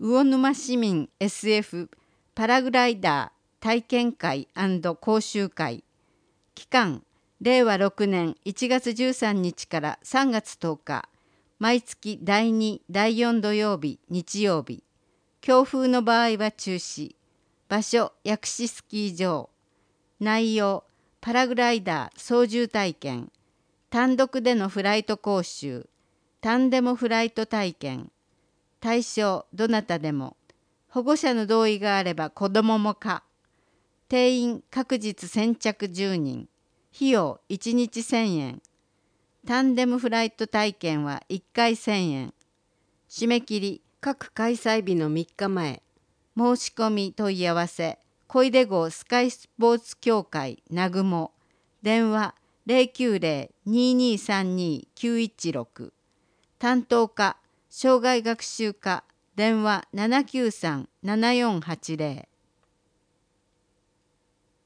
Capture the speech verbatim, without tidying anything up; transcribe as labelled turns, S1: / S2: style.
S1: 魚沼市民 エスエフ パラグライダー体験会&講習会。期間れいわろくねんいちがつじゅうさんにちからさんがつとおか、毎月だいに、だいよん土曜日、日曜日。強風の場合は中止。場所薬師スキー場。内容パラグライダー操縦体験、単独でのフライト講習、タンデムフライト体験。対象どなたでも。保護者の同意があれば子どもも可。定員各日先着じゅうにん。費用いちにちせんえん。タンデムフライト体験はいっかいせんえん。締め切り各開催日のみっかまえ。申し込み問い合わせ小出郷スカイスポーツ協会なぐも。電話 ゼロきゅうゼロ にーにーさんにーきゅういちろく。担当課障害学習課電話 ななきゅうさん ななよんはちゼロ。